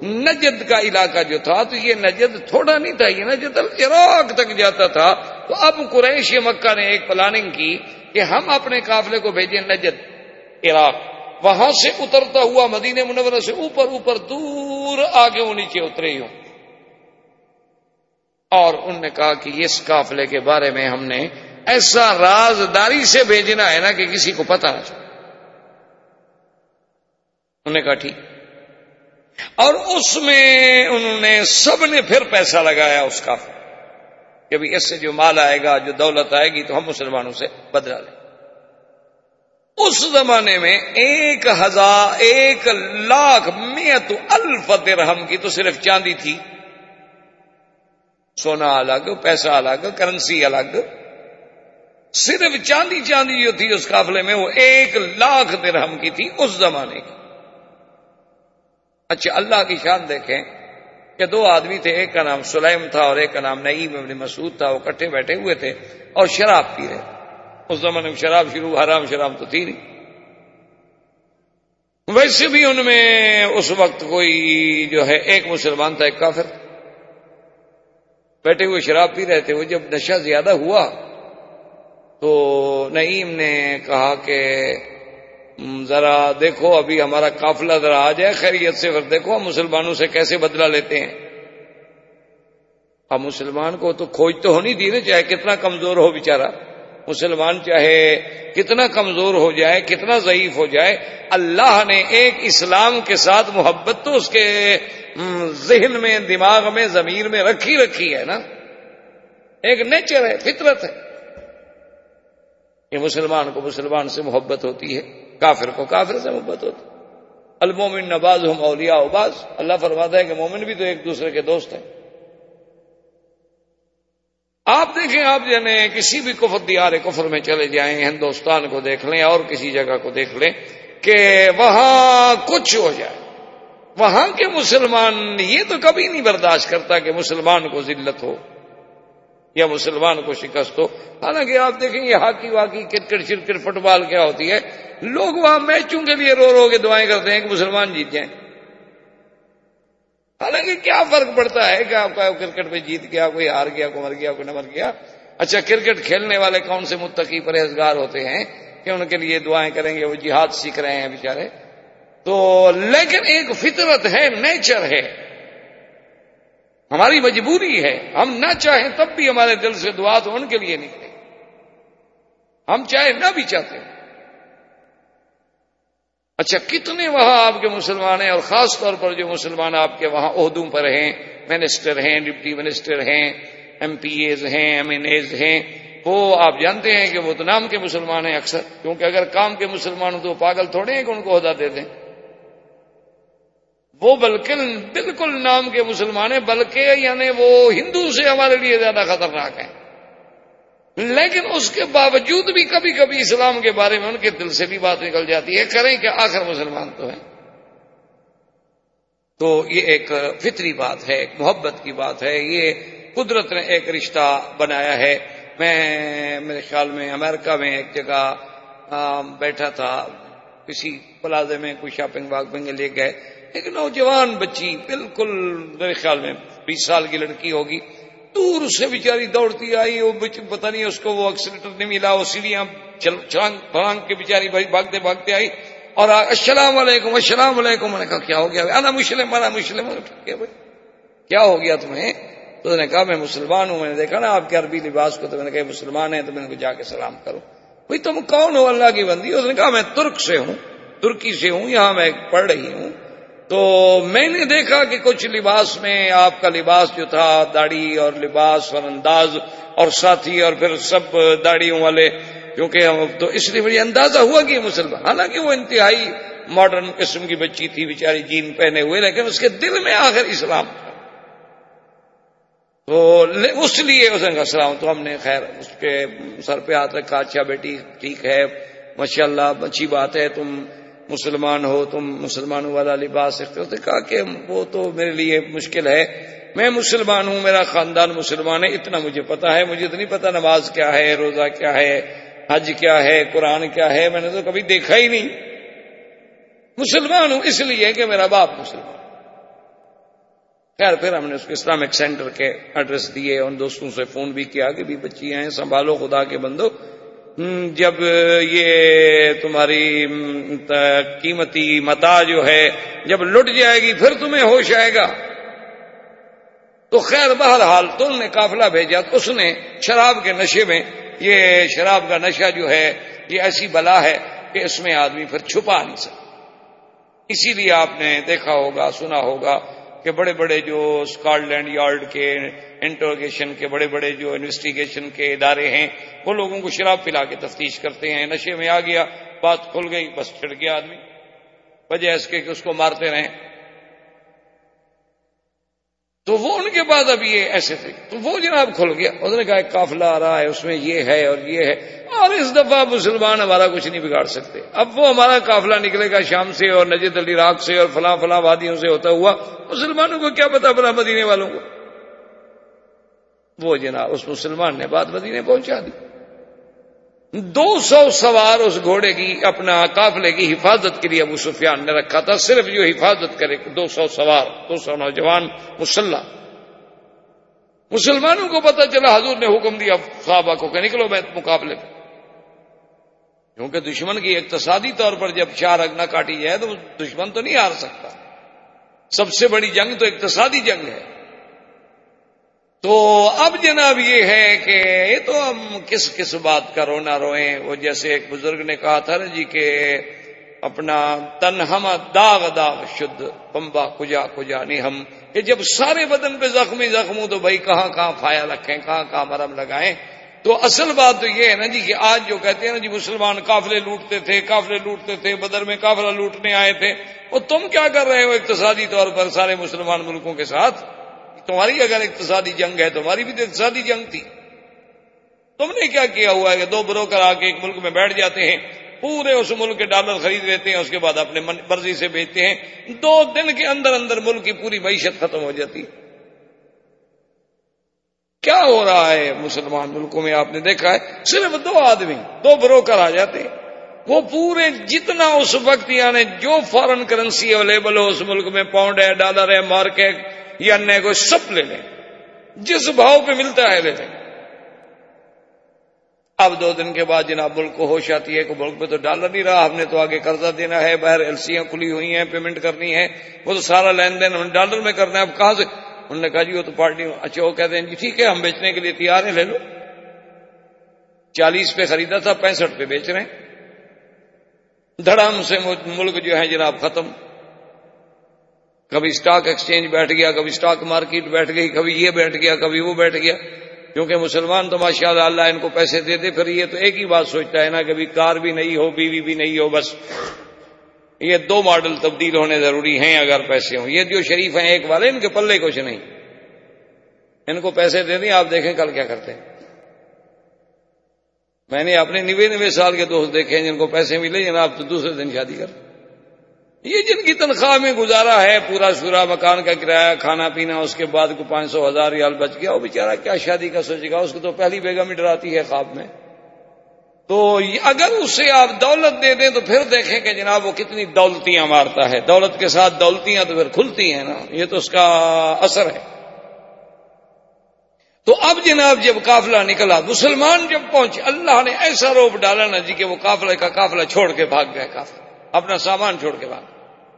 نجد کا علاقہ جو تھا تو یہ نجد تھوڑا نہیں تھا، یہ نجد عراق تک جاتا تھا. تو اب قریش مکہ نے ایک پلاننگ کی کہ ہم اپنے قافلے کو بھیجیں نجد عراق، وہاں سے اترتا ہوا مدینہ منورہ سے اوپر دور آگے وہ نیچے اترے ہوں. اور انہوں نے کہا کہ اس قافلے کے بارے میں ہم نے ایسا رازداری سے بھیجنا ہے نا کہ کسی کو پتہ نہ چلے. انہوں نے کہا ٹھیک. اور اس میں انہوں نے سب نے پھر پیسہ لگایا اس قافلے کہ بھی اس سے جو مال آئے گا، جو دولت آئے گی تو ہم مسلمانوں سے بدلہ لیں. اس زمانے میں 1,100,000 درہم کی تو صرف چاندی تھی، سونا الگ، پیسہ الگ، کرنسی الگ. صرف چاندی جو تھی اس قافلے میں وہ 1,00,000 درہم کی تھی اس زمانے کی. اچھا اللہ کی شان دیکھیں کہ دو آدمی تھے، ایک کا نام سلیم تھا اور ایک کا نام نعیم ابن مسعود تھا. وہ کٹھے بیٹھے ہوئے تھے اور شراب پی رہے تھے. اس زمانے میں شراب شروع، حرام شراب تو تھی نہیں. ویسے بھی ان میں اس وقت کوئی جو ہے ایک مسلمان تھا، ایک کافر. بیٹھے ہوئے شراب پی رہے تھے. وہ جب نشہ زیادہ ہوا تو نعیم نے کہا کہ ذرا دیکھو ابھی ہمارا قافلہ ذرا آ جائے خیریت سے، پھر دیکھو ہم مسلمانوں سے کیسے بدلہ لیتے ہیں. اب مسلمان کو تو کھوج تو ہونی تھی نا، چاہے کتنا کمزور ہو بیچارہ مسلمان، چاہے کتنا کمزور ہو جائے، کتنا ضعیف ہو جائے، اللہ نے ایک اسلام کے ساتھ محبت تو اس کے ذہن میں، دماغ میں، ضمیر میں رکھی ہے نا. ایک نیچر ہے، فطرت ہے. یہ مسلمان کو مسلمان سے محبت ہوتی ہے، کافر کو کافر سے محبت ہوتی ہے. المومن بعضهم اولیاء بعض، اللہ فرماتا ہے کہ مومن بھی تو ایک دوسرے کے دوست ہیں. آپ دیکھیں، آپ جانے کسی بھی کفر دیار کفر میں چلے جائیں، ہندوستان کو دیکھ لیں اور کسی جگہ کو دیکھ لیں کہ وہاں کچھ ہو جائے، وہاں کے مسلمان یہ تو کبھی نہیں برداشت کرتا کہ مسلمان کو ذلت ہو یا مسلمان کو شکست ہو. حالانکہ آپ دیکھیں یہ ہاکی واکی، کرکٹ شرکٹ، فٹ بال کیا ہوتی ہے، لوگ وہاں میچوں کے لیے رو کے دعائیں کرتے ہیں کہ مسلمان جیت جائیں. حالانکہ کیا فرق پڑتا ہے کہ آپ کا کرکٹ میں جیت گیا، کوئی ہار گیا، کوئی مر گیا، کوئی نہ مر گیا. اچھا کرکٹ کھیلنے والے کون سے متقی پرہیزگار ہوتے ہیں کہ ان کے لیے دعائیں کریں گے، وہ جہاد سیکھ رہے ہیں بیچارے. تو لیکن ایک فطرت ہے، نیچر ہے، ہماری مجبوری ہے. ہم نہ چاہیں تب بھی ہمارے دل سے دعا تو ان کے لیے نکلے، ہم چاہے نہ بھی چاہتے ہیں. اچھا کتنے وہاں آپ کے مسلمان ہیں، اور خاص طور پر جو مسلمان آپ کے وہاں عہدوں پر ہیں، منسٹر ہیں، ڈپٹی منسٹر ہیں، ایم پی ایز ہیں، ایم این ایز ہیں، وہ آپ جانتے ہیں کہ وہ تو نام کے مسلمان ہیں اکثر. کیونکہ اگر کام کے مسلمان ہوں تو پاگل تھوڑے ہیں کہ ان کو عہدہ دے دیں. وہ بلکہ بالکل نام کے مسلمان ہیں، بلکہ یعنی وہ ہندو سے ہمارے لیے زیادہ خطرناک ہیں. لیکن اس کے باوجود بھی کبھی کبھی اسلام کے بارے میں ان کے دل سے بھی بات نکل جاتی ہے، کریں کہ آخر مسلمان تو ہیں. تو یہ ایک فطری بات ہے، ایک محبت کی بات ہے. یہ قدرت نے ایک رشتہ بنایا ہے. میں میرے خیال میں امریکہ میں ایک جگہ بیٹھا تھا، کسی پلازے میں کوئی شاپنگ واپنگ لے گئے، ایک نوجوان بچی، بالکل میرے خیال میں 20 سال کی لڑکی ہوگی، دور سے بیچاری دوڑتی آئی. وہ پتہ نہیں اس کو وہ ایکسیلیٹر نہیں ملا، وہ سیڑھیاں چھلانگ پھلانگ کے بیچاری بھاگتے بھاگتے آئی اور السلام علیکم السلام علیکم. میں نے کہا کیا ہو گیا؟ انا مسلم انا مسلم. کیا ہو گیا تمہیں؟ تو اس نے کہا میں مسلمان ہوں. میں نے دیکھا نا آپ کے عربی لباس کو، تو میں نے کہا مسلمان ہیں، تو میں نے کہا جا کے سلام کرو. بھئی تم کون ہو اللہ کی بندی؟ اس نے کہا میں ترک سے ہوں، ترکی سے ہوں، یہاں میں پڑھ رہی ہوں. تو میں نے دیکھا کہ کچھ لباس میں آپ کا لباس جو تھا، داڑھی اور لباس اور انداز اور ساتھی اور پھر سب داڑھیوں والے، کیونکہ ہم تو اس لیے مجھے اندازہ ہوا کہ یہ مسلمان. حالانکہ وہ انتہائی ماڈرن قسم کی بچی تھی بیچاری، جین پہنے ہوئے، لیکن اس کے دل میں آخر اسلام تھا. تو اس لیے اس نے کہا السلام. تو ہم نے خیر اس کے سر پہ ہاتھ رکھا. اچھا بیٹی ٹھیک ہے، ماشاءاللہ اچھی بات ہے، تم مسلمان ہو، تم مسلمانوں والا لباس اختیار. نے کہا کہ وہ تو میرے لیے مشکل ہے، میں مسلمان ہوں، میرا خاندان مسلمان ہے، اتنا مجھے پتا ہے. مجھے تو نہیں پتا نماز کیا ہے، روزہ کیا ہے، حج کیا ہے، قرآن کیا ہے، میں نے تو کبھی دیکھا ہی نہیں. مسلمان ہوں اس لیے کہ میرا باپ مسلمان. خیر پھر ہم نے اس کے اسلامک سینٹر کے ایڈریس دیے، ان دوستوں سے فون بھی کیا کہ بھی بچی ہیں سنبھالو خدا کے بندو، جب یہ تمہاری قیمتی متاع جو ہے جب لٹ جائے گی پھر تمہیں ہوش آئے گا۔ تو خیر بہرحال تو انہوں نے قافلہ بھیجا، تو اس نے شراب کے نشے میں، یہ شراب کا نشہ جو ہے یہ ایسی بلا ہے کہ اس میں آدمی پھر چھپا نہیں سکتا۔ اسی لیے آپ نے دیکھا ہوگا سنا ہوگا کہ بڑے بڑے جو اسکاٹ لینڈ یارڈ کے انٹروگیشن کے بڑے بڑے جو انویسٹیگیشن کے ادارے ہیں وہ لوگوں کو شراب پلا کے تفتیش کرتے ہیں، نشے میں آ گیا بات کھل گئی بس چھڑ گیا آدمی، وجہ اس کے کہ اس کو مارتے رہیں۔ تو وہ ان کے بعد اب یہ ایسے تھے، تو وہ جناب کھل گیا، اس نے کہا ایک قافلہ آ رہا ہے اس میں یہ ہے اور یہ ہے، اور اس دفعہ مسلمان ہمارا کچھ نہیں بگاڑ سکتے۔ اب وہ ہمارا قافلہ نکلے گا شام سے اور نجد علی راق سے اور فلاں فلاں وادیوں سے ہوتا ہوا، مسلمانوں کو کیا پتا بنا مدینے والوں کو۔ وہ جناب اس مسلمان نے بات مدینے پہنچا دی۔ 200 سوار اس گھوڑے کی اپنا قافلے کی حفاظت کے لیے ابو سفیان نے رکھا تھا، صرف جو حفاظت کرے، 200 سوار، 200 نوجوان مسلح۔ مسلمانوں کو پتہ چلا حضور نے حکم دیا صحابہ کو کہ نکلو بیت مقابلے پہ، کیونکہ دشمن کی اقتصادی طور پر جب شارگ نہ کاٹی جائے تو دشمن تو نہیں ہار سکتا، سب سے بڑی جنگ تو اقتصادی جنگ ہے۔ تو اب جناب یہ ہے کہ یہ تو ہم کس بات کا رونا روئیں، وہ جیسے ایک بزرگ نے کہا تھا نا جی کہ اپنا تن ہم داغ داغ شد پمبا کجا کجا نہیں ہم، کہ جب سارے بدن پہ زخمی ہوں تو بھائی کہاں کہاں پھایا رکھیں، کہاں کہاں مرہم لگائیں۔ تو اصل بات تو یہ ہے نا جی کہ آج جو کہتے ہیں نا جی مسلمان قافلے لوٹتے تھے بدر میں قافلہ لوٹنے آئے تھے، وہ تم کیا کر رہے ہو اقتصادی طور پر سارے مسلمان ملکوں کے ساتھ؟ تمہاری اگر اقتصادی جنگ ہے تمہاری بھی تو اقتصادی جنگ تھی، تم نے کیا کیا ہوا ہے کہ 2 بروکر آ کے ایک ملک میں بیٹھ جاتے ہیں، پورے اس ملک کے ڈالر خرید لیتے ہیں، اس کے بعد اپنے مرضی سے بیچتے ہیں، 2 دن کے اندر ملک کی پوری معیشت ختم ہو جاتی ہے۔ کیا ہو رہا ہے مسلمان ملکوں میں؟ آپ نے دیکھا ہے صرف 2 آدمی 2 بروکر آ جاتے ہیں، وہ پورے جتنا اس وقت یعنی جو فارن کرنسی اویلیبل ہو اس ملک میں، پاؤنڈ ہے، ڈالر ہے، مارک ہے یا نئے کو سب لے لیں، جس بھاؤ پہ ملتا ہے لے لیں۔ اب 2 دن کے بعد جناب ملک کو ہوش آتی ہے کہ ملک پہ تو ڈالر نہیں رہا، ہم نے تو آگے قرضہ دینا ہے، باہر ایلسیاں کھلی ہوئی ہیں، پیمنٹ کرنی ہے، وہ تو سارا لین دین ہم ڈالر میں کرنا ہے، اب کہاں سے؟ انہوں نے کہا جی وہ تو پارٹی، اچھا وہ کہتے ہیں جی ٹھیک ہے ہم بیچنے کے لیے تیار ہیں، لے لو۔ 40 پہ خریدا تھا 65 پہ بیچ رہے ہیں، دھڑام سے ملک جو ہے جناب ختم۔ کبھی اسٹاک ایکسچینج بیٹھ گیا، کبھی اسٹاک مارکیٹ بیٹھ گئی، کبھی یہ بیٹھ گیا، کبھی وہ بیٹھ گیا، کیونکہ مسلمان تو ماشاءاللہ اللہ ان کو پیسے دے دے، پھر یہ تو ایک ہی بات سوچتا ہے نا کہ کار بھی نہیں ہو، بیوی بھی نہیں ہو، بس یہ 2 ماڈل تبدیل ہونے ضروری ہیں اگر پیسے ہوں۔ یہ جو شریف ہیں ایک والے، ان کے پلے کچھ نہیں، ان کو پیسے دے دیں، آپ دیکھیں کل کیا کرتے ہیں۔ میں نے اپنے 99 سال کے دوست دیکھے ہیں جن کو پیسے ملے جناب تو دوسرے دن شادی کر، یہ جن کی تنخواہ میں گزارا ہے پورا سورا، مکان کا کرایہ، کھانا پینا، اس کے بعد کو 500,000 ریال بچ گیا، وہ بیچارہ کیا شادی کا سوچے گا؟ اس کو تو پہلی بیگم ہی ڈراتی ہے خواب میں۔ تو اگر اسے آپ دولت دے دیں تو پھر دیکھیں کہ جناب وہ کتنی دولتیاں مارتا ہے، دولت کے ساتھ دولتیاں تو پھر کھلتی ہیں نا، یہ تو اس کا اثر ہے۔ تو اب جناب جب قافلہ نکلا، مسلمان جب پہنچے، اللہ نے ایسا روب ڈالا نا جی کہ وہ قافلے کا قافلہ چھوڑ کے بھاگ گئے، قافلہ اپنا سامان چھوڑ کے بھاگ۔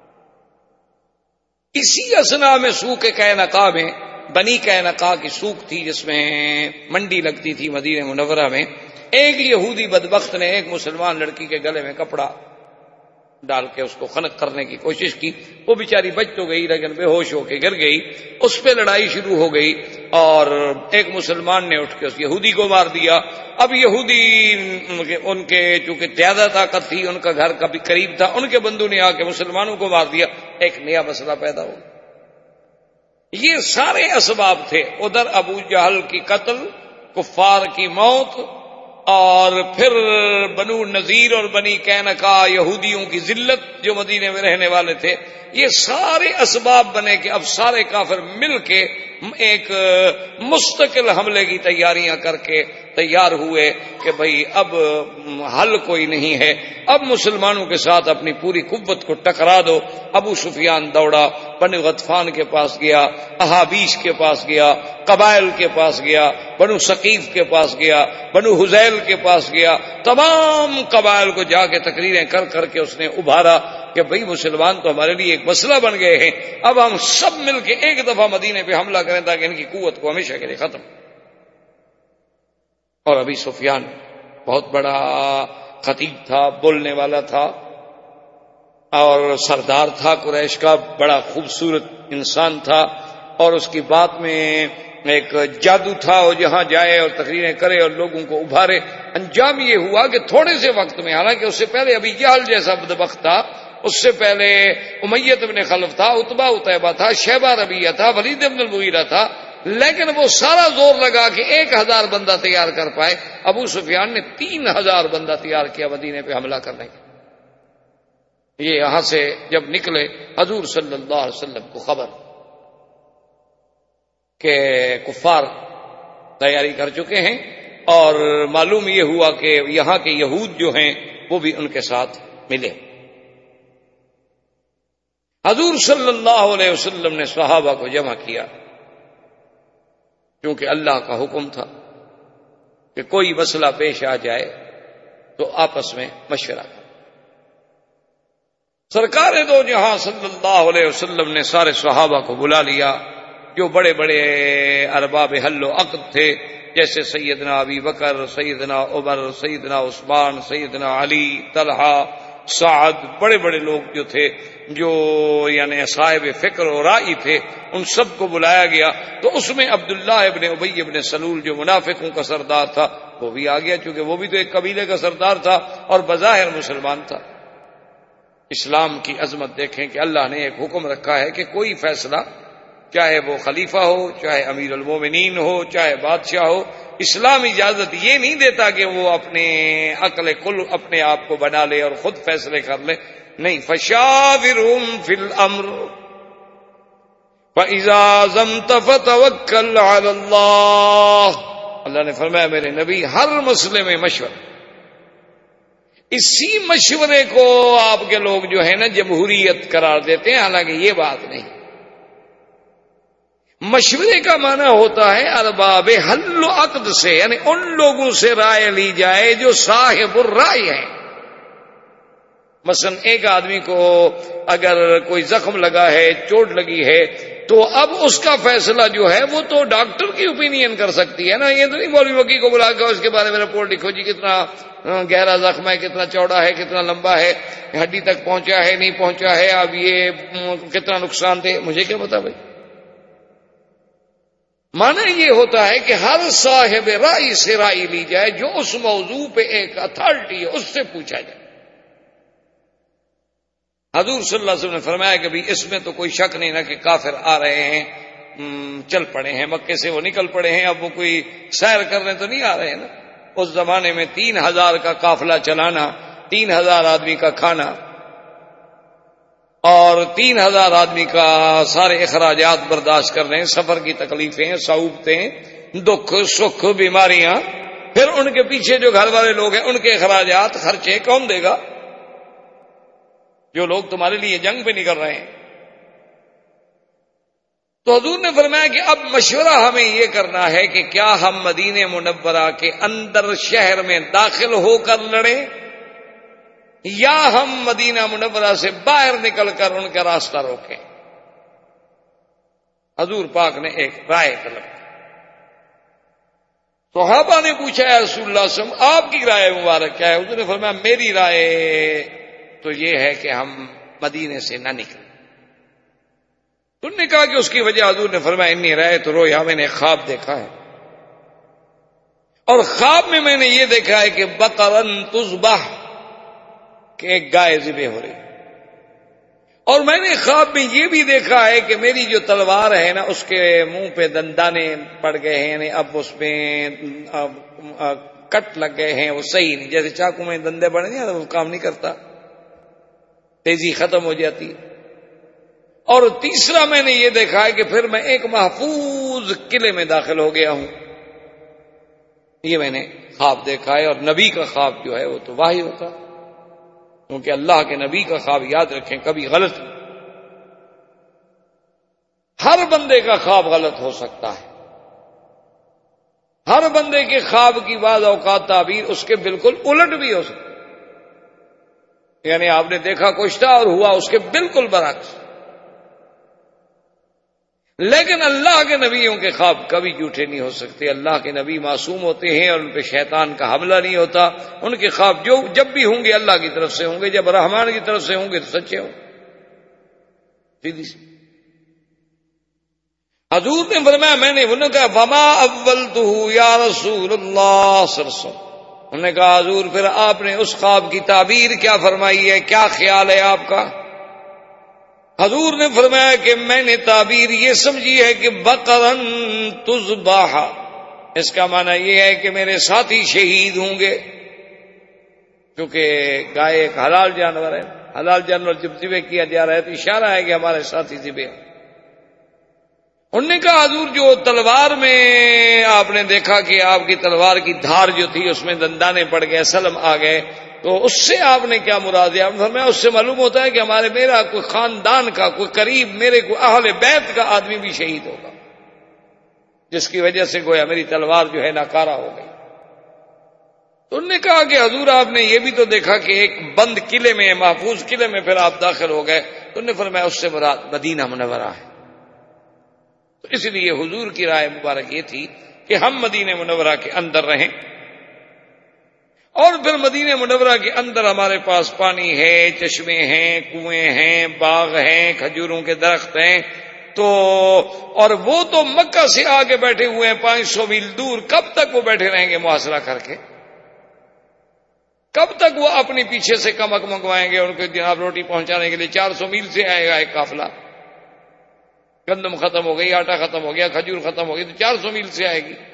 اسی اثنا میں سوق قینقاع میں، بنی قینقاع کی سوق تھی جس میں منڈی لگتی تھی مدینہ منورہ میں، ایک یہودی بدبخت نے ایک مسلمان لڑکی کے گلے میں کپڑا ڈال کے اس کو خنق کرنے کی کوشش کی، وہ بیچاری بچ تو گئی لیکن بے ہوش ہو کے گر گئی، اس پہ لڑائی شروع ہو گئی اور ایک مسلمان نے اٹھ کے اس یہودی کو مار دیا۔ اب یہودی ان کے چونکہ زیادہ طاقت تھی، ان کا گھر کبھی قریب تھا، ان کے بندوں نے آ کے مسلمانوں کو مار دیا، ایک نیا مسئلہ پیدا ہو۔ یہ سارے اسباب تھے، ادھر ابو جہل کی قتل، کفار کی موت، اور پھر بنو نذیر اور بنی قینقاع یہودیوں کی ذلت جو مدینے میں رہنے والے تھے، یہ سارے اسباب بنے کہ اب سارے کافر مل کے ایک مستقل حملے کی تیاریاں کر کے تیار ہوئے کہ بھئی اب حل کوئی نہیں ہے، اب مسلمانوں کے ساتھ اپنی پوری قوت کو ٹکرا دو۔ ابو سفیان دوڑا، بنو غطفان کے پاس گیا، احابیش کے پاس گیا، قبائل کے پاس گیا، بنو ثقیف کے پاس گیا، بنو حذیل کے پاس گیا، تمام قبائل کو جا کے تقریریں کر کر کے اس نے ابھارا کہ بھئی مسلمان تو ہمارے لیے ایک مسئلہ بن گئے ہیں، اب ہم سب مل کے ایک دفعہ مدینے پہ حملہ کریں تاکہ ان کی قوت کو ہمیشہ کے لیے ختم۔ اور ابی سفیان بہت بڑا خطیب تھا، بولنے والا تھا اور سردار تھا قریش کا، بڑا خوبصورت انسان تھا، اور اس کی بات میں ایک جادو تھا، وہ جہاں جائے اور تقریریں کرے اور لوگوں کو ابھارے۔ انجام یہ ہوا کہ تھوڑے سے وقت میں، حالانکہ اس سے پہلے ابی جہل جیسا بدبخت تھا، اس سے پہلے امیہ بن خلف تھا، عتبہ عتیبہ تھا، شیبہ ربیعہ تھا، ولید بن المغیرہ تھا، لیکن وہ سارا زور لگا کہ 1000 بندہ تیار کر پائے۔ ابو سفیان نے 3000 بندہ تیار کیا مدینے پہ حملہ کرنے کے۔ یہ یہاں سے جب نکلے حضور صلی اللہ علیہ وسلم کو خبر کہ کفار تیاری کر چکے ہیں، اور معلوم یہ ہوا کہ یہاں کے یہود جو ہیں وہ بھی ان کے ساتھ ملے۔ حضور صلی اللہ علیہ وسلم نے صحابہ کو جمع کیا، کیونکہ اللہ کا حکم تھا کہ کوئی مسئلہ پیش آ جائے تو آپس میں مشورہ کرو۔ سرکار دو جہاں صلی اللہ علیہ وسلم نے سارے صحابہ کو بلا لیا، جو بڑے بڑے ارباب حل و عقد تھے، جیسے سیدنا ابی بکر، سیدنا عمر، سیدنا عثمان، سیدنا علی، طلحہ، سعد، بڑے بڑے لوگ جو تھے، جو یعنی صاحب فکر و رائی تھے، ان سب کو بلایا گیا۔ تو اس میں عبداللہ ابن ابی ابن سلول جو منافقوں کا سردار تھا وہ بھی آ گیا، چونکہ وہ بھی تو ایک قبیلے کا سردار تھا اور بظاہر مسلمان تھا۔ اسلام کی عظمت دیکھیں کہ اللہ نے ایک حکم رکھا ہے کہ کوئی فیصلہ، چاہے وہ خلیفہ ہو، چاہے امیر المومنین ہو، چاہے بادشاہ ہو، اسلام اجازت یہ نہیں دیتا کہ وہ اپنے عقل کل اپنے آپ کو بنا لے اور خود فیصلے کر لے، نہیں، فشاورہم فی الامر فاذا عزمت فتوکل علی اللہ۔ اللہ نے فرمایا میرے نبی ہر مسئلے میں مشورہ، اسی مشورے کو آپ کے لوگ جو ہے نا جمہوریت قرار دیتے ہیں، حالانکہ یہ بات نہیں۔ مشورے کا معنی ہوتا ہے ارباب حل و عقد سے، یعنی ان لوگوں سے رائے لی جائے جو صاحب الرائے ہیں۔ مثلا ایک آدمی کو اگر کوئی زخم لگا ہے، چوٹ لگی ہے، تو اب اس کا فیصلہ جو ہے وہ تو ڈاکٹر کی اوپینین کر سکتی ہے نا، یہ تو نہیں مولوی وکیل کو بلا کر اس کے بارے میں رپورٹ لکھو جی کتنا گہرا زخم ہے، کتنا چوڑا ہے، کتنا لمبا ہے، ہڈی تک پہنچا ہے نہیں پہنچا ہے، اب یہ کتنا نقصان دہ، مجھے کیا پتا بھائی۔ معنی یہ ہوتا ہے کہ ہر صاحب رائے سے رائے لی جائے، جو اس موضوع پہ ایک اتھارٹی ہے اس سے پوچھا جائے۔ حضور صلی اللہ علیہ وسلم نے فرمایا کہ بھی اس میں تو کوئی شک نہیں نا کہ کافر آ رہے ہیں، چل پڑے ہیں مکے سے، وہ نکل پڑے ہیں، اب وہ کوئی سیر کرنے تو نہیں آ رہے ہیں نا۔ اس زمانے میں 3000 کا قافلہ چلانا، 3000 آدمی کا کھانا اور 3000 آدمی کا سارے اخراجات برداشت کر رہے ہیں، سفر کی تکلیفیں، صعوبتیں، دکھ سکھ، بیماریاں، پھر ان کے پیچھے جو گھر والے لوگ ہیں ان کے اخراجات، خرچے کون دے گا؟ جو لوگ تمہارے لیے جنگ پہ نکل رہے ہیں۔ تو حضور نے فرمایا کہ اب مشورہ ہمیں یہ کرنا ہے کہ کیا ہم مدینہ منورہ کے اندر شہر میں داخل ہو کر لڑیں، یا ہم مدینہ منورہ سے باہر نکل کر ان کا راستہ روکیں۔ حضور پاک نے ایک رائے طلب کی۔ صحابہ نے پوچھا یا رسول اللہ صلی اللہ علیہ وسلم آپ کی رائے مبارک کیا ہے؟ حضور نے فرمایا میری رائے تو یہ ہے کہ ہم مدینے سے نہ نکلیں۔ انہوں نے کہا کہ اس کی وجہ، حضور نے فرمایا انی رأیت رؤیا، میں نے خواب دیکھا ہے، اور خواب میں میں نے یہ دیکھا ہے کہ بقرن تذبح، کہ ایک گائے ذبح ہو رہی، اور میں نے خواب میں یہ بھی دیکھا ہے کہ میری جو تلوار ہے نا اس کے منہ پہ دندانے پڑ گئے ہیں، یعنی اب اس میں کٹ لگ گئے ہیں، وہ صحیح نہیں، جیسے چاقو میں دندے پڑے نہیں وہ کام نہیں کرتا، تیزی ختم ہو جاتی۔ اور تیسرا میں نے یہ دیکھا ہے کہ پھر میں ایک محفوظ قلعے میں داخل ہو گیا ہوں، یہ میں نے خواب دیکھا ہے، اور نبی کا خواب جو ہے وہ تو واحد ہوتا ہے، کیونکہ اللہ کے نبی کا خواب یاد رکھیں کبھی غلط نہیں۔ ہر بندے کا خواب غلط ہو سکتا ہے، ہر بندے کے خواب کی بعض اوقات تعبیر اس کے بالکل الٹ بھی ہو سکتی ہے، یعنی آپ نے دیکھا کچھ تھا اور ہوا اس کے بالکل برعکس۔ لیکن اللہ کے نبیوں کے خواب کبھی جھوٹے نہیں ہو سکتے، اللہ کے نبی معصوم ہوتے ہیں اور ان پہ شیطان کا حملہ نہیں ہوتا، ان کے خواب جب بھی ہوں گے اللہ کی طرف سے ہوں گے، جب رحمان کی طرف سے ہوں گے تو سچے ہوں گے۔ سیدھی سی حضور نے فرمایا، میں نے انہوں نے کہا وما اولتہ یا رسول اللہ صلی اللہ علیہ وسلم، انہوں نے کہا حضور پھر آپ نے اس خواب کی تعبیر کیا فرمائی ہے، کیا خیال ہے آپ کا؟ حضور نے فرمایا کہ میں نے تعبیر یہ سمجھی ہے کہ بقرن تذبح، اس کا معنی یہ ہے کہ میرے ساتھی شہید ہوں گے، کیونکہ گائے ایک حلال جانور ہے، حلال جانور جب ذبح کیا جا رہا ہے تو اشارہ ہے کہ ہمارے ساتھی ذبح ہیں۔ انہوں نے کہا حضور جو تلوار میں آپ نے دیکھا کہ آپ کی تلوار کی دھار جو تھی اس میں دندانے پڑ گئے، سلم آ گئے، تو اس سے آپ نے کیا مراد ہے؟ آپ نے فرمایا اس سے معلوم ہوتا ہے کہ میرا کوئی خاندان کا کوئی قریب، میرے کوئی اہل بیت کا آدمی بھی شہید ہوگا، جس کی وجہ سے گویا میری تلوار جو ہے ناکارہ ہو گئی۔ تو انہوں نے کہا کہ حضور آپ نے یہ بھی تو دیکھا کہ ایک بند قلعے میں، محفوظ قلعے میں پھر آپ داخل ہو گئے، تو انہوں نے فرمایا اس سے مراد مدینہ منورہ ہے۔ تو اس لیے حضور کی رائے مبارک یہ تھی کہ ہم مدینہ منورہ کے اندر رہیں، اور پھر مدینہ منورہ کے اندر ہمارے پاس پانی ہے، چشمے ہیں، کنویں ہیں، باغ ہیں، کھجوروں کے درخت ہیں، تو اور وہ تو مکہ سے آگے بیٹھے ہوئے ہیں 500 میل دور، کب تک وہ بیٹھے رہیں گے محاصرہ کر کے؟ کب تک وہ اپنی پیچھے سے کمک منگوائیں گے؟ ان کو جناب روٹی پہنچانے کے لیے 400 میل سے آئے گا ایک قافلہ، گندم ختم ہو گئی، آٹا ختم ہو گیا، کھجور ختم ہو گئی، تو 400 میل سے آئے گی۔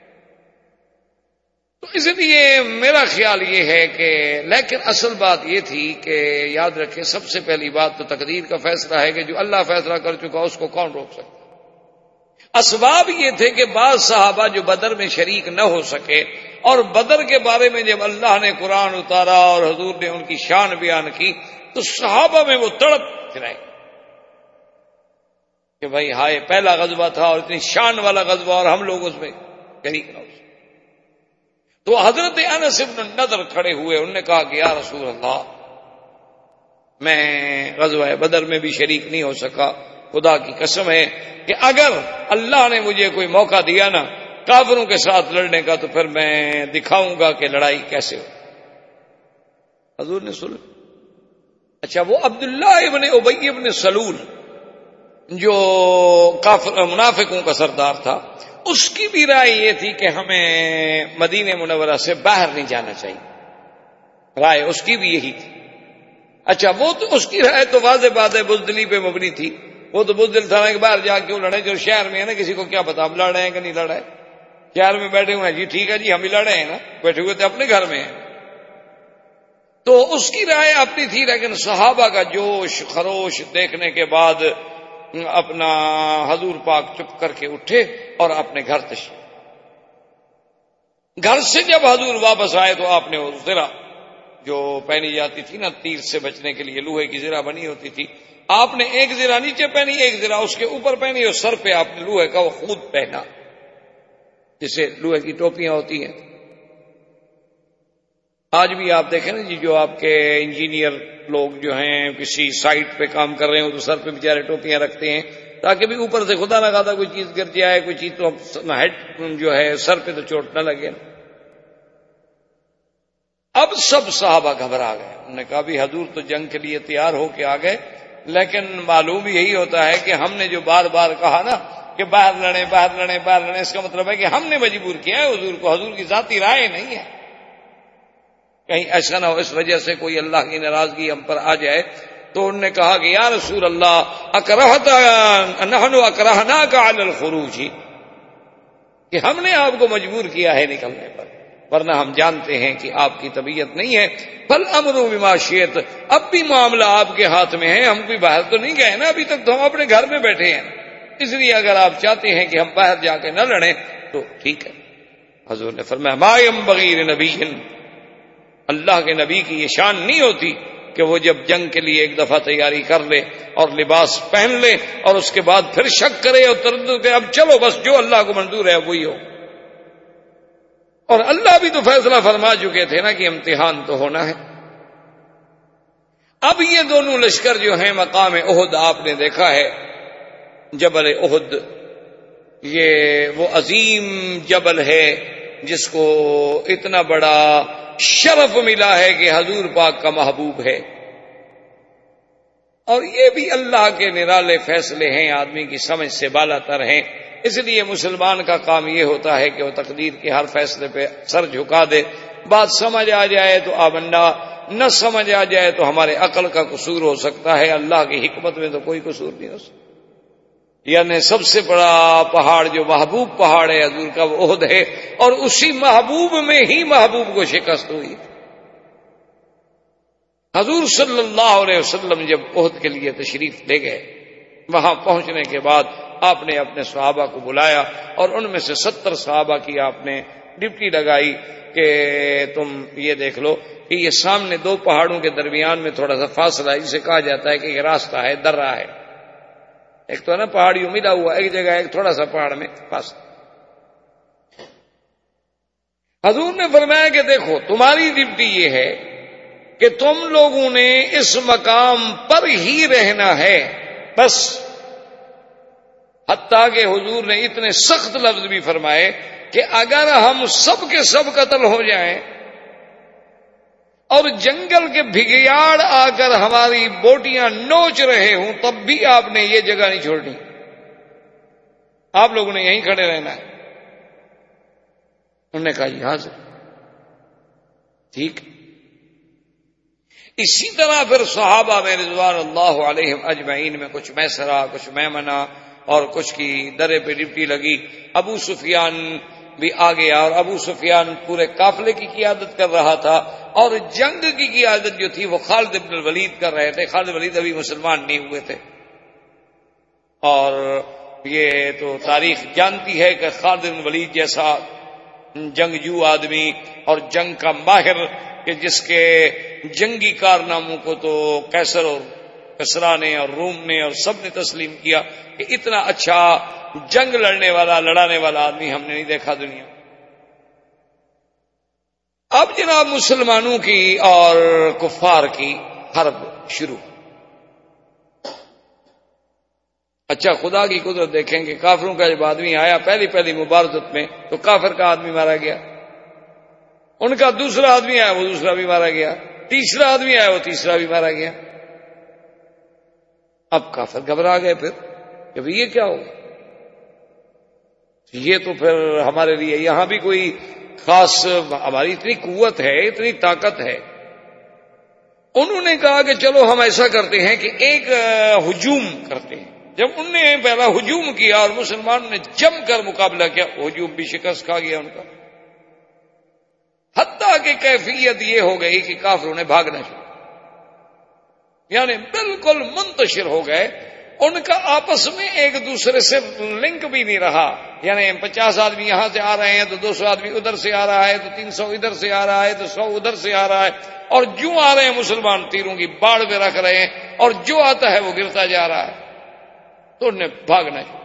تو اس لیے میرا خیال یہ ہے کہ، لیکن اصل بات یہ تھی کہ یاد رکھیں سب سے پہلی بات تو تقدیر کا فیصلہ ہے کہ جو اللہ فیصلہ کر چکا اس کو کون روک سکتا۔ اسباب یہ تھے کہ بعض صحابہ جو بدر میں شریک نہ ہو سکے، اور بدر کے بارے میں جب اللہ نے قرآن اتارا اور حضور نے ان کی شان بیان کی تو صحابہ میں وہ تڑپ پھرائے کہ بھائی ہائے پہلا غزوہ تھا اور اتنی شان والا غزوہ اور ہم لوگ اس میں شریک نہ ہو سکے۔ تو حضرت انس بن النضر کھڑے ہوئے، انہوں نے کہا کہ یا رسول اللہ میں غزوہ بدر میں بھی شریک نہیں ہو سکا، خدا کی قسم ہے کہ اگر اللہ نے مجھے کوئی موقع دیا نا کافروں کے ساتھ لڑنے کا تو پھر میں دکھاؤں گا کہ لڑائی کیسے ہو۔ حضور نے سنا۔ اچھا وہ عبداللہ ابن ابی ابن سلول جو کافر منافقوں کا سردار تھا، اس کی بھی رائے یہ تھی کہ ہمیں مدینہ منورہ سے باہر نہیں جانا چاہیے، رائے اس کی بھی یہی تھی۔ اچھا وہ تو اس کی رائے تو واضح بات ہے بزدلی پہ مبنی تھی، وہ تو بزدل تھا کہ باہر جا کیوں لڑے، جو شہر میں ہے نا کسی کو کیا پتا ہم لڑ رہے ہیں کہ نہیں لڑ رہے، شہر میں بیٹھے ہوئے ہیں جی ٹھیک ہے جی ہم ہی لڑ رہے ہیں نا، بیٹھے ہوئے تو اپنے گھر میں ہیں۔ تو اس کی رائے اپنی تھی، لیکن صحابہ کا جوش خروش دیکھنے کے بعد اپنا حضور پاک چپ کر کے اٹھے اور اپنے گھر تشریف۔ گھر سے جب حضور واپس آئے تو آپ نے وہ زرہ جو پہنی جاتی تھی نا تیر سے بچنے کے لیے، لوہے کی زرہ بنی ہوتی تھی، آپ نے ایک زرہ نیچے پہنی، ایک زرہ اس کے اوپر پہنی، اور سر پہ آپ نے لوہے کا وہ خود پہنا جسے لوہے کی ٹوپیاں ہوتی ہیں۔ آج بھی آپ دیکھیں نا جی جو آپ کے انجینئر لوگ جو ہیں کسی سائٹ پہ کام کر رہے ہوں تو سر پہ بیچارے ٹوپیاں رکھتے ہیں تاکہ بھی اوپر سے خدا نہ خدا کوئی چیز گر جائے، کوئی چیز تو ہیڈ جو ہے سر پہ تو چوٹ نہ لگے۔ اب سب صحابہ گھبرا گئے، انہوں نے کہا بھی حضور تو جنگ کے لیے تیار ہو کے آ گئے، لیکن معلوم یہی ہوتا ہے کہ ہم نے جو بار بار کہا نا کہ باہر لڑیں باہر لڑیں باہر لڑیں، اس کا مطلب ہے کہ ہم نے مجبور کیا ہے حضور کو، حضور کی ذاتی رائے نہیں ہے۔ کہیں ایسا نہ ہو اس وجہ سے کوئی اللہ کی ناراضگی ہم پر آ جائے۔ تو انہوں نے کہا کہ یا رسول اللہ نحن اکرہناک علی الخروج، کہ ہم نے آپ کو مجبور کیا ہے نکلنے پر، ورنہ ہم جانتے ہیں کہ آپ کی طبیعت نہیں ہے۔ فالامر بما شئت، اب بھی معاملہ آپ کے ہاتھ میں ہے، ہم بھی باہر تو نہیں گئے نا ابھی تک، تو ہم اپنے گھر میں بیٹھے ہیں، اس لیے اگر آپ چاہتے ہیں کہ ہم باہر جا کے نہ لڑیں تو ٹھیک ہے۔ حضور نے فرمایا ما ينبغي لنبی، اللہ کے نبی کی یہ شان نہیں ہوتی کہ وہ جب جنگ کے لیے ایک دفعہ تیاری کر لے اور لباس پہن لے اور اس کے بعد پھر شک کرے اور تردد کرے، اب چلو بس جو اللہ کو منظور ہے وہی ہو۔ اور اللہ بھی تو فیصلہ فرما چکے تھے نا کہ امتحان تو ہونا ہے۔ اب یہ دونوں لشکر جو ہیں مقام احد آپ نے دیکھا ہے، جبل احد یہ وہ عظیم جبل ہے جس کو اتنا بڑا شرف ملا ہے کہ حضور پاک کا محبوب ہے، اور یہ بھی اللہ کے نرالے فیصلے ہیں، آدمی کی سمجھ سے بالا تر ہیں۔ اس لیے مسلمان کا کام یہ ہوتا ہے کہ وہ تقدیر کے ہر فیصلے پہ سر جھکا دے، بات سمجھ آ جائے تو آمنا، نہ سمجھ آ جائے تو ہمارے عقل کا قصور ہو سکتا ہے، اللہ کی حکمت میں تو کوئی قصور نہیں ہو سکتا۔ یعنی سب سے بڑا پہاڑ جو محبوب پہاڑ ہے حضور کا وہ احد ہے، اور اسی محبوب میں ہی محبوب کو شکست ہوئی۔ حضور صلی اللہ علیہ وسلم جب احد کے لیے تشریف لے گئے، وہاں پہنچنے کے بعد آپ نے اپنے صحابہ کو بلایا اور ان میں سے 70 صحابہ کی آپ نے ڈپٹی لگائی کہ تم یہ دیکھ لو کہ یہ سامنے دو پہاڑوں کے درمیان میں تھوڑا سا فاصلہ ہے، جسے کہا جاتا ہے کہ یہ راستہ ہے، درہ ہے، ایک تو ہے نا پہاڑیوں ملا ہوا ایک جگہ، ایک تھوڑا سا پہاڑ میں فاصلہ۔ حضور نے فرمایا کہ دیکھو تمہاری ڈیوٹی یہ ہے کہ تم لوگوں نے اس مقام پر ہی رہنا ہے بس۔ حتیٰ کہ حضور نے اتنے سخت لفظ بھی فرمائے کہ اگر ہم سب کے سب قتل ہو جائیں اور جنگل کے بھگیاڑ آ کر ہماری بوٹیاں نوچ رہے ہوں تب بھی آپ نے یہ جگہ نہیں چھوڑنی، آپ لوگوں نے یہیں کھڑے رہنا ہے۔ انہوں نے کہا یہاں سے ٹھیک۔ اسی طرح پھر صحابہ میں رضوان اللہ علیہم اجمعین میں کچھ میسرا، کچھ میمنہ اور کچھ کی درے پہ ڈپٹی لگی۔ ابو سفیان بھی آ گیا، اور ابو سفیان پورے قافلے کی قیادت کر رہا تھا، اور جنگ کی قیادت جو تھی وہ خالد بن الولید کر رہے تھے۔ خالد بن الولید ابھی مسلمان نہیں ہوئے تھے، اور یہ تو تاریخ جانتی ہے کہ خالد بن الولید جیسا جنگجو آدمی اور جنگ کا ماہر کہ جس کے جنگی کارناموں کو تو قیصر اور کسریٰ نے اور روم نے اور سب نے تسلیم کیا کہ اتنا اچھا جنگ لڑنے والا، لڑانے والا آدمی ہم نے نہیں دیکھا دنیا۔ اب جناب مسلمانوں کی اور کفار کی حرب شروع۔ اچھا خدا کی قدرت دیکھیں کہ کافروں کا جب آدمی آیا پہلی مبارزت میں تو کافر کا آدمی مارا گیا، ان کا دوسرا آدمی آیا وہ دوسرا بھی مارا گیا، تیسرا آدمی آیا وہ تیسرا بھی مارا گیا۔ اب کافر گھبرا گئے پھر کہ بھئی یہ کیا ہوگا، یہ تو پھر ہمارے لیے یہاں بھی کوئی خاص، ہماری اتنی قوت ہے، اتنی طاقت ہے۔ انہوں نے کہا کہ چلو ہم ایسا کرتے ہیں کہ ایک ہجوم کرتے ہیں۔ جب انہوں نے پہلا ہجوم کیا اور مسلمانوں نے جم کر مقابلہ کیا، ہجوم بھی شکست کھا گیا ان کا، حتیٰ کہ کیفیت یہ ہو گئی کہ کافروں نے بھاگنا شروع، یعنی بالکل منتشر ہو گئے، ان کا آپس میں ایک دوسرے سے لنک بھی نہیں رہا، یعنی 50 آدمی یہاں سے آ رہے ہیں تو 200 آدمی ادھر سے آ رہا ہے، تو 300 ادھر سے آ رہا ہے، تو 100 ادھر سے آ رہا ہے، اور جو آ رہے ہیں مسلمان تیروں کی باڑ میں رکھ رہے ہیں، اور جو آتا ہے وہ گرتا جا رہا ہے، تو انہیں بھاگنا شروع۔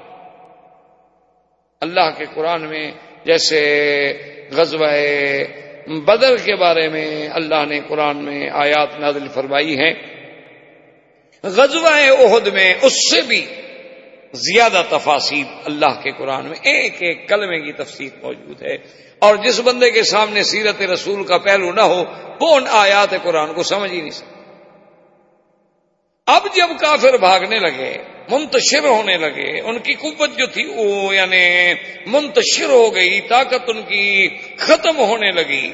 اللہ کے قرآن میں جیسے غزوہ بدر کے بارے میں اللہ نے قرآن میں آیات نازل فرمائی ہیں، غزوہ احد میں اس سے بھی زیادہ تفاصیل اللہ کے قرآن میں ایک ایک کلمے کی تفسیر موجود ہے، اور جس بندے کے سامنے سیرت رسول کا پہلو نہ ہو وہ ان آیات قرآن کو سمجھ ہی نہیں سکتا۔ اب جب کافر بھاگنے لگے، منتشر ہونے لگے، ان کی قوت جو تھی وہ یعنی منتشر ہو گئی، طاقت ان کی ختم ہونے لگی،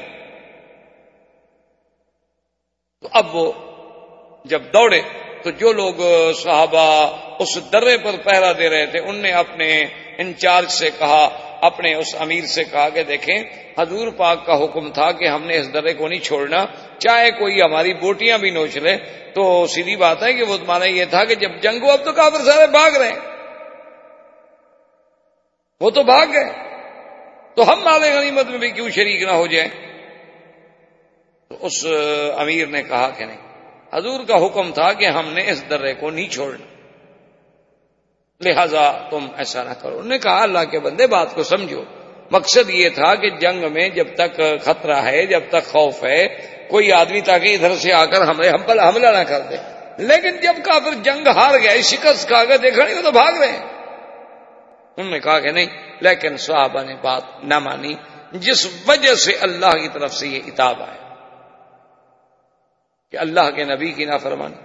تو اب وہ جب دوڑے تو جو لوگ صحابہ اس درے پر پہرا دے رہے تھے ان نے اپنے انچارج سے کہا، اپنے اس امیر سے کہا کہ دیکھیں حضور پاک کا حکم تھا کہ ہم نے اس درے کو نہیں چھوڑنا، چاہے کوئی ہماری بوٹیاں بھی نوچ لے، تو سیدھی بات ہے کہ وہ تمہارا یہ تھا کہ جب جنگ ہو اب تو کافر سارے بھاگ رہے ہیں، وہ تو بھاگ گئے، تو ہم مال غنیمت میں بھی کیوں شریک نہ ہو جائیں؟ تو اس امیر نے کہا کہ نہیں، حضور کا حکم تھا کہ ہم نے اس درے کو نہیں چھوڑنا، لہذا تم ایسا نہ کرو۔ انہوں نے کہا اللہ کے بندے بات کو سمجھو، مقصد یہ تھا کہ جنگ میں جب تک خطرہ ہے، جب تک خوف ہے، کوئی آدمی تاکہ ادھر سے آ کر ہم پر حملہ نہ کر دے، لیکن جب کافر جنگ ہار گئے، شکست کھا گئے، دیکھا نہیں وہ تو بھاگ رہے ہیں۔ انہوں نے کہا کہ نہیں، لیکن صحابہ نے بات نہ مانی، جس وجہ سے اللہ کی طرف سے یہ عتاب آئے کہ اللہ کے نبی کی نافرمانی۔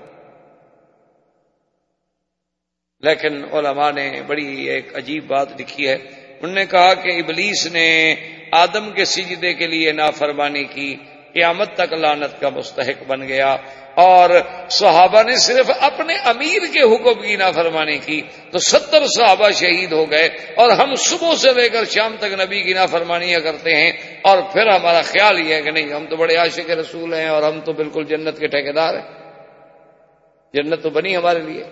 لیکن علماء نے بڑی ایک عجیب بات لکھی ہے، انہوں نے کہا کہ ابلیس نے آدم کے سجدے کے لیے نافرمانی کی، قیامت تک لعنت کا مستحق بن گیا، اور صحابہ نے صرف اپنے امیر کے حکم کی نافرمانی کی تو 70 صحابہ شہید ہو گئے، اور ہم صبح سے لے کر شام تک نبی کی نافرمانیاں کرتے ہیں، اور پھر ہمارا خیال یہ ہے کہ نہیں ہم تو بڑے عاشق رسول ہیں اور ہم تو بالکل جنت کے ٹھیکیدار ہیں، جنت تو بنی ہمارے لیے۔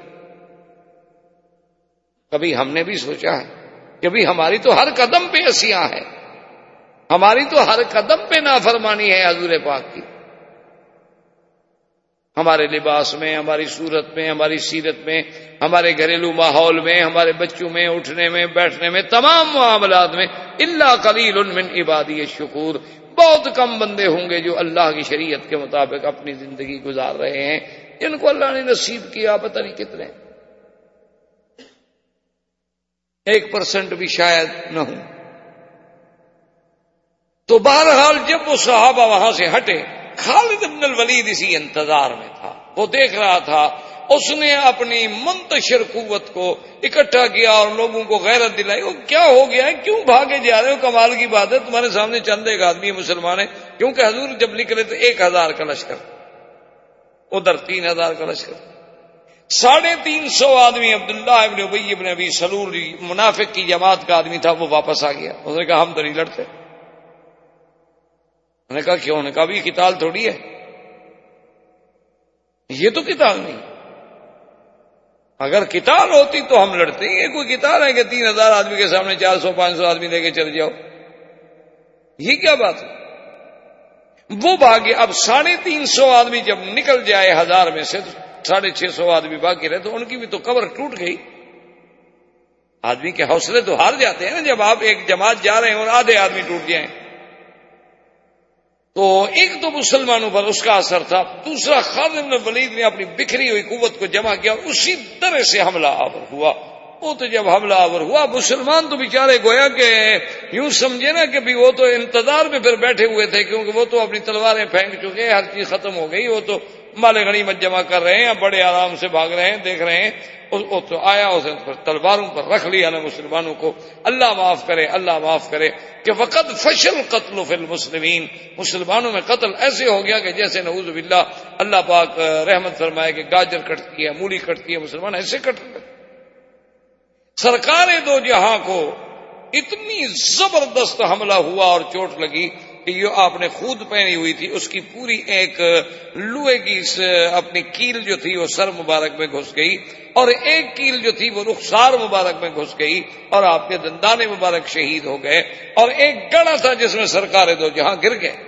کبھی ہم نے بھی سوچا ہے کہ بھی ہماری تو ہر قدم پہ عصیاں ہیں، ہماری تو ہر قدم پہ نافرمانی ہے حضور پاک کی، ہمارے لباس میں، ہماری صورت میں، ہماری سیرت میں، ہمارے گھریلو ماحول میں، ہمارے بچوں میں، اٹھنے میں، بیٹھنے میں، تمام معاملات میں، الا قلیل من عبادی الشکور، بہت کم بندے ہوں گے جو اللہ کی شریعت کے مطابق اپنی زندگی گزار رہے ہیں، جن کو اللہ نے نصیب کیا پتہ نہیں کتنے، 1% بھی شاید نہ ہوں۔ تو بہرحال جب وہ صحابہ وہاں سے ہٹے، خالد بن الولید اسی انتظار میں تھا، وہ دیکھ رہا تھا، اس نے اپنی منتشر قوت کو اکٹھا کیا اور لوگوں کو غیرت دلائی۔ وہ کیا ہو گیا ہے، کیوں بھاگے جا رہے ہو؟ کمال کی بات ہے، تمہارے سامنے چند ایک آدمی مسلمان ہے، کیونکہ حضور جب نکلے تو 1000 کا لشکر، ادھر 3000 کا لشکر، 350 آدمی عبداللہ ابن ابی ابن ابی سلول منافق کی جماعت کا آدمی تھا، وہ واپس آ گیا۔ اس نے کہا ہم تو نہیں لڑتے۔ انہوں نے کہا کیوں؟ انہوں نے کہا بھی قتال تھوڑی ہے، یہ تو قتال نہیں، اگر قتال ہوتی تو ہم لڑتے، یہ کوئی قتال ہے کہ 3000 آدمی کے سامنے 400-500 آدمی لے کے چل جاؤ، یہ کیا بات ہے؟ وہ بھاگے۔ اب 350 آدمی جب نکل جائے 1000 میں سے، تو 650 آدمی باقی رہے، تو ان کی بھی تو کمر ٹوٹ گئی۔ آدمی کے حوصلے تو ہار جاتے ہیں نا جب آپ ایک جماعت جا رہے ہیں اور آدھے آدمی ٹوٹ جائیں۔ تو ایک تو مسلمانوں پر اس کا اثر تھا، دوسرا خالد بن ولید نے اپنی بکھری ہوئی قوت کو جمع کیا اور اسی طرح سے حملہ آور ہوا۔ وہ تو جب حملہ آور ہوا، مسلمان تو بیچارے گویا کہ یوں سمجھے نا کہ بھی وہ تو انتظار میں پھر بیٹھے ہوئے تھے، کیونکہ وہ تو اپنی تلواریں پھینک چکے، ہر چیز ختم ہو گئی، وہ تو مال غنیمت جمع کر رہے ہیں، بڑے آرام سے بھاگ رہے ہیں، دیکھ رہے ہیں۔ وہ تو آیا، اسے تلواروں پر رکھ لیا نا مسلمانوں کو۔ اللہ معاف کرے، اللہ معاف کرے کہ وقت فشل قتل فی المسلمین، مسلمانوں میں قتل ایسے ہو گیا کہ جیسے نعوذ باللہ، اللہ پاک رحمت فرمائے کہ گاجر کٹتی ہے، مولی کٹتی ہے، مسلمان ایسے کٹ رہے۔ سرکار دو جہاں کو اتنی زبردست حملہ ہوا اور چوٹ لگی کہ یہ آپ نے خود پہنی ہوئی تھی، اس کی پوری ایک لوہے کی اپنی کیل جو تھی وہ سر مبارک میں گھس گئی، اور ایک کیل جو تھی وہ رخسار مبارک میں گھس گئی، اور آپ کے دندان مبارک شہید ہو گئے، اور ایک گڑا تھا جس میں سرکار دو جہاں گر گئے،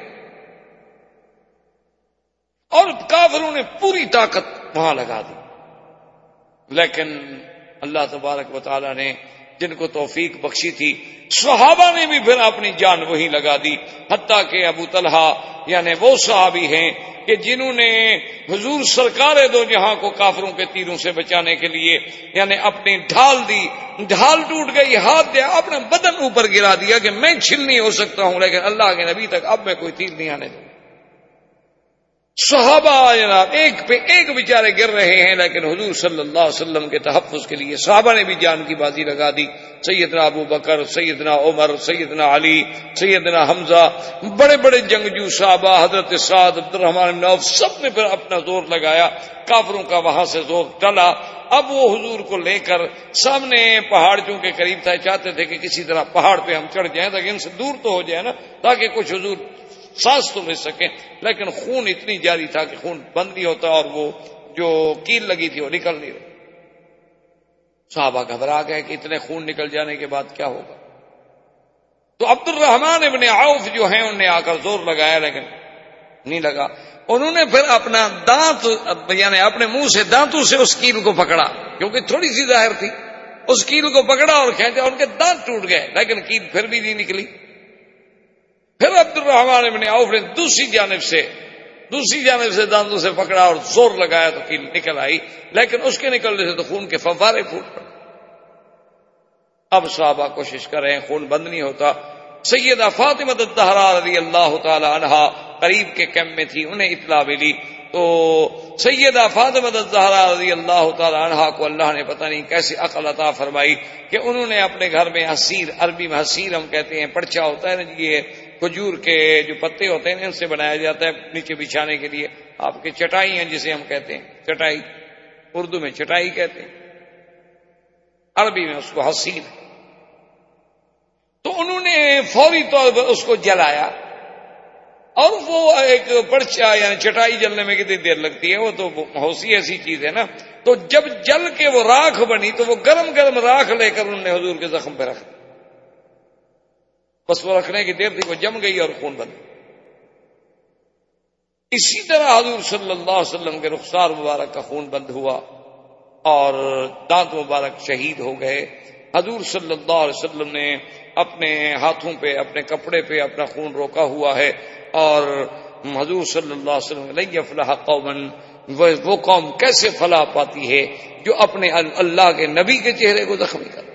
اور کافروں نے پوری طاقت وہاں لگا دی۔ لیکن اللہ تبارک و تعالی نے جن کو توفیق بخشی تھی، صحابہ نے بھی پھر اپنی جان وہی لگا دی، حتیٰ کہ ابو طلحہ یعنی وہ صحابی ہیں کہ جنہوں نے حضور سرکار دو جہاں کو کافروں کے تیروں سے بچانے کے لیے یعنی اپنی ڈھال دی، ڈھال ٹوٹ گئی، ہاتھ دیا، اپنا بدن اوپر گرا دیا کہ میں چھلنی ہو سکتا ہوں لیکن اللہ کے نبی تک اب میں کوئی تیر نہیں آنے دوں۔ صحابہ جناب ایک پہ ایک بیچارے گر رہے ہیں، لیکن حضور صلی اللہ علیہ وسلم کے تحفظ کے لیے صحابہ نے بھی جان کی بازی لگا دی۔ سیدنا ابو بکر، سیدنا عمر، سیدنا علی، سیدنا حمزہ، بڑے بڑے جنگجو صحابہ، حضرت سعد، عبد الرحمن بن عوف، سب نے پھر اپنا زور لگایا، کافروں کا وہاں سے زور ٹلا۔ اب وہ حضور کو لے کر سامنے پہاڑ چونکہ قریب تھا، چاہتے تھے کہ کسی طرح پہاڑ پہ ہم چڑھ جائیں تاکہ ان سے دور تو ہو جائے نا، تاکہ کچھ حضور سانس تو لے سکیں، لیکن خون اتنی جاری تھا کہ خون بند نہیں ہوتا، اور وہ جو کیل لگی تھی وہ نکل نہیں رہی۔ صحابہ گھبرا گئے کہ اتنے خون نکل جانے کے بعد کیا ہوگا، تو عبد الرحمن ابن عوف جو ہیں انہوں نے آ کر زور لگایا لیکن نہیں لگا. انہوں نے پھر اپنا دانت یعنی اپنے منہ سے دانتوں سے اس کیل کو پکڑا کیونکہ تھوڑی سی ظاہر تھی. اس کیل کو پکڑا اور کھینچا, ان کے دانت ٹوٹ گئے لیکن کیل پھر بھی نہیں نکلی. پھر عبد الرحمن ابن عوف نے دوسری جانب سے دانتوں سے پکڑا اور زور لگایا تو کیل نکل آئی, لیکن اس کے نکلنے سے تو خون کے فوارے پھوٹ پڑے. اب صحابہ کوشش کر رہے ہیں, خون بند نہیں ہوتا. سیدہ فاطمہ الزہرا رضی اللہ تعالی عنہا قریب کے کیمپ میں تھی, انہیں اطلاع ملی تو سیدہ فاطمہ الزہرا رضی اللہ تعالی عنہا کو اللہ نے پتہ نہیں کیسے عقل عطا فرمائی کہ انہوں نے اپنے گھر میں حصیر, عربی میں حصیر ہم کہتے ہیں, پرچا ہوتا ہے نا جی, یہ کھجور کے جو پتے ہوتے ہیں ان سے بنایا جاتا ہے نیچے بچھانے کے لیے. آپ کے چٹائی ہیں جسے ہم کہتے ہیں چٹائی, اردو میں چٹائی کہتے ہیں, عربی میں اس کو حصیر. تو انہوں نے فوری طور پر اس کو جلایا, اور وہ ایک پرچا یعنی چٹائی جلنے میں کتنی دیر لگتی ہے, وہ تو حوثی ایسی چیز ہے نا. تو جب جل کے وہ راکھ بنی تو وہ گرم گرم راکھ لے کر انہوں نے حضور کے زخم پہ رکھ دی. بس وہ رکھنے کی دیر تھی, وہ جم گئی اور خون بند. اسی طرح حضور صلی اللہ علیہ وسلم کے رخسار مبارک کا خون بند ہوا اور دانت مبارک شہید ہو گئے. حضور صلی اللہ علیہ وسلم نے اپنے ہاتھوں پہ, اپنے کپڑے پہ اپنا خون روکا ہوا ہے, اور حضور صلی اللہ علیہ وسلم لن یفلح قوما, وہ قوم کیسے فلاح پاتی ہے جو اپنے اللہ کے نبی کے چہرے کو زخمی کر.